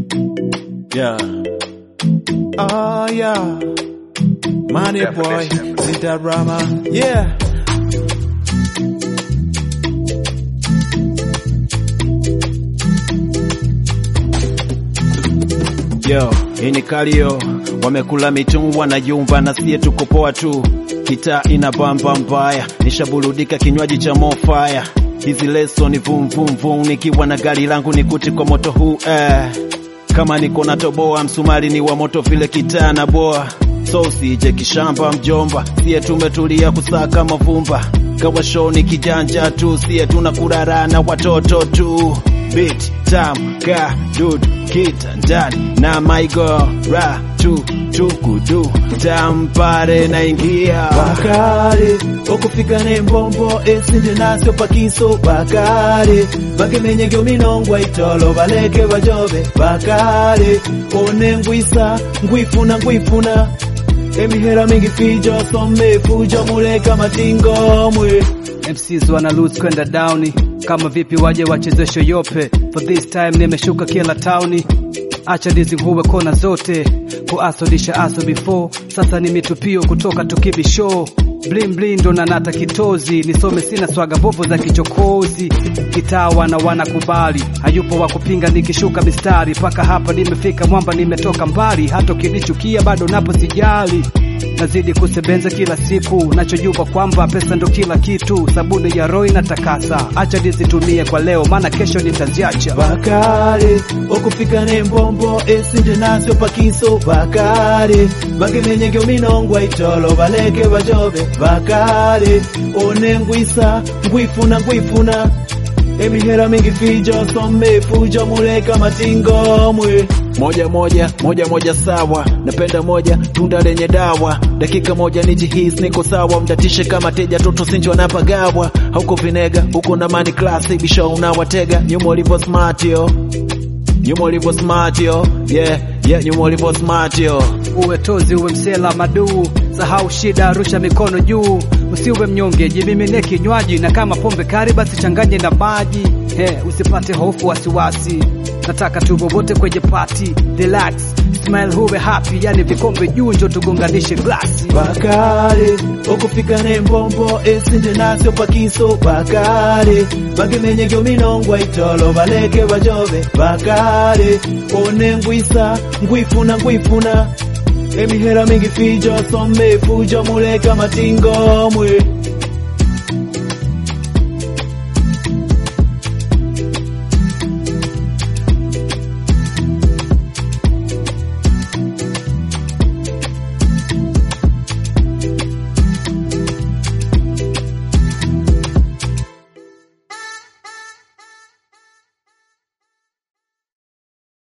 Yeah. Oh yeah. Money boy, Zita Rama. Yeah. Yo, hii ni Kalio. Wamekula mitungu wanayumba na siye tuko poa tu. Kita ina bamba mbaya, nishaburudika kinywaji cha mofaya. Hizi leso ni vum vum vum, nikiwa na gari langu nikuti kwa moto huu Kama niko na toboa msumari ni wa moto vile kita na boa. So usije kishamba mjomba, siye tumetulia kusaka mavumba. Kawa show ni kijanja tu, siye tunakurarana watoto tu. Beat, tam, ka, dude, kita, ndani, na my girl, ra, tukudu, tampare na ingia. Bakari, okufika ne mbombo, esinde nasyo pakiso. Bakari, bake menyege minongwa itolo, baleke bajobe. Bakari, one ngwisa, ngwifuna. Emihera mingi fijo, some fujo muleka matingo mwe. MCs wana lose kwenda downi, kama vipi waje wachezesho yope. For this time nimeshuka kila towni, acha dizi huwe kona zote. Kuasodisha aso before, sasa ni mitupio kutoka tukibi show. Bling bling ndo nanata kitozi, nisome sina swaga bobo za kichokozi. Kitaa wana kubali, hayupo wakupinga nikishuka mistari. Paka hapa nimefika mwamba nimetoka mbali, hato kinichukia bado napo sijali. Nazidi kusebenza kila siku, nachojua kwamba pesa ndo kila kitu. Sabuni ya roho inatakasa, acha nizitumie kwa leo maana kesho nitaziacha. Bakari, okufika ne mbombo, esinde nasyo pakiso. Bakari, bage menyege minongwa itolo, baleke bajobe. Bakari, one ngwisa, ngwifuna. Emihera mingi fijo, some fujo muleka matingo mwe. Moja sawa, napenda moja, tunda lenye dawa. Dakika moja nijihisi niko sawa, mdatishe kama teja, toto sinjo wanapagawa. Hauko vinega, uko na money class, bisho unawatega. Nyuma ulivyo smart yo, yeah, nyuma ulivyo smart yo. Uwe tozi uwe msela maduu, sahau shida rusha mikono juu. Usiwe mnyonge jimimine kinywaji, na kama pombe kari basi changanye na maji. Usipate hofu wasiwasi, nataka tubo wote kwenye party. Relax, smile huwe happy, yani vikombe juu njo tugonganishe glasi. Bakari, okufika ne mbombo, esinde nasyo pakiso. Bakari, bage menyege minongwa itolo, baleke bajobe. Bakari, one ngwisa, ngwifuna. Emihera mingi fijo, some fujo muleka matingo mwe.